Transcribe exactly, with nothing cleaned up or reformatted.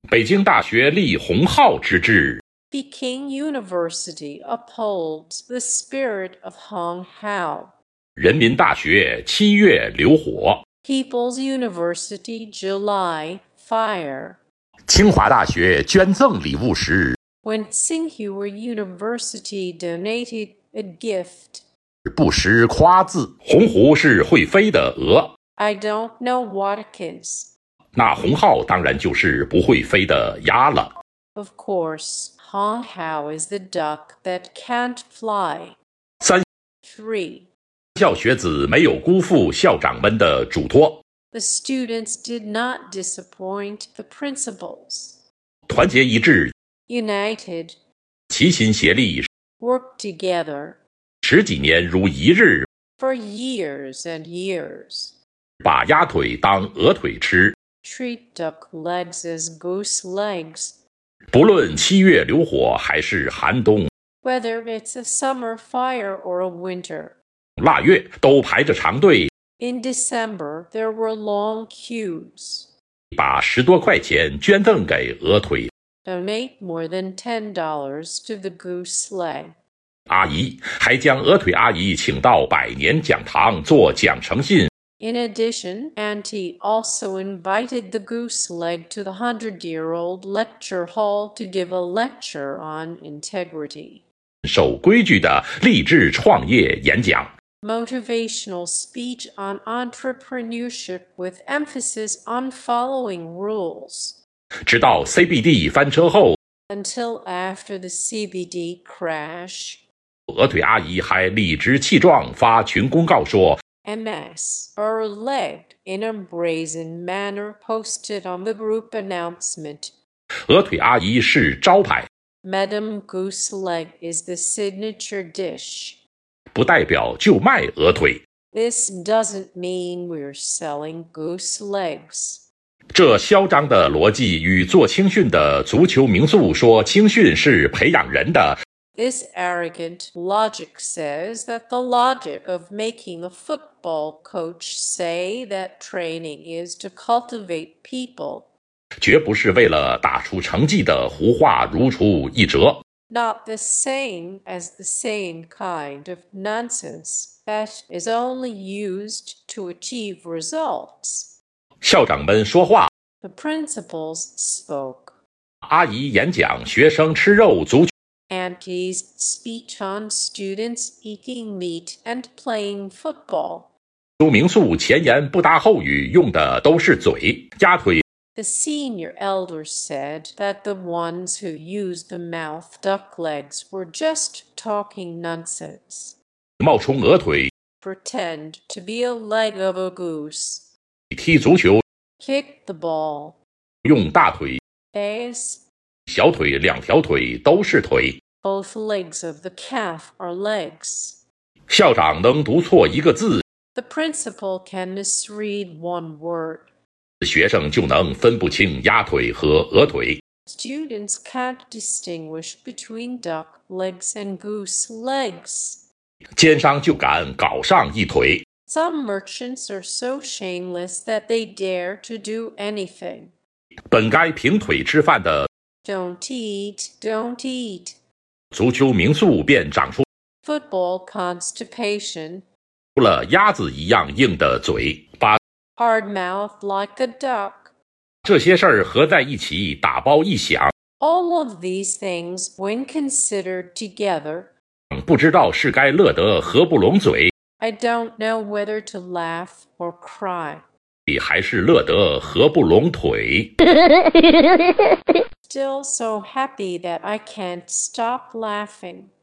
北京大学立洪浩之志。 Peking University upholds the spirit of Hong Hao. 人民大学七月流火。 People's University July fire. 清华大学捐赠礼物时， When Tsinghua University donated a gift. 不识夸字。鸿鹄是会飞的鹅。 I don't know what it is. 那洪浩当然就是不会飞的鸭了。 Of course, Hong Hao is the duck that can't fly. 三 Three. 校学子没有辜负校长们的嘱托。 The students did not disappoint the principals. 团结一致， United. 齐心协力， Work together. 十几年如一日， For years and years. 把鸭腿当鹅腿吃。 Treat duck legs as goose legs. 不论七月流火还是寒冬， Whether it's a summer fire or a winter. 腊月都排着长队， In December, there were long queues. 把十多块钱捐赠给鹅腿 Donate more than ten dollars to the goose leg. 阿姨，还将鹅腿阿姨请到百年讲堂做讲诚信。 In addition, Auntie also invited the goose leg to the hundred-year-old lecture hall to give a lecture on integrity. 守规矩的励志创业演讲。 Motivational speech on entrepreneurship with emphasis on following rules. 直到 C B D 翻车后， Until after the C B D crash. 鹅腿阿姨还理直气壮发群公告说， M S, or legged in a brazen manner posted on the group announcement. 鹅腿阿姨是招牌， Madame Goose Leg is the signature dish. 不代表就卖鹅腿。 This doesn't mean we're selling goose legs. 这嚣张的逻辑与做青训的足球名宿说青训是培养人的， This arrogant logic says that the logic of making a football coach say that training is to cultivate people. 绝不是为了打出成绩的胡话如出一辙。 Not the same as the same kind of nonsense that is only used to achieve results. 校长们说话， The principals spoke. 阿姨演讲，学生吃肉，足球 Auntie's speech on students eating meat and playing football. 名宿前言不搭后语，用的都是嘴。鸭腿 The senior elders said that the ones who used the mouth duck legs were just talking nonsense. 冒充鹅腿， Pretend to be a leg of a goose. 踢足球 Kick the ball. 用大腿， Base. 小腿两条腿都是腿。 Both legs of the calf are legs. 校长能读错一个字， The principal can misread one word. 学生就能分不清鸭腿和鹅腿。 Students can't distinguish between duck legs and goose legs. 奸商就敢搞上一腿。 Some merchants are so shameless that they dare to do anything. 本该凭腿吃饭的 Don't eat, don't eat. 足球名宿便长出 Football constipation. 了鸭子一样硬的嘴，把 Hard mouth like a duck. 这些事儿合在一起打包一想， All of these things, when considered together, 不知道是该乐得合不拢嘴， I don't know whether to laugh or cry. 还是乐得合不拢腿。 Still so happy that I can't stop laughing.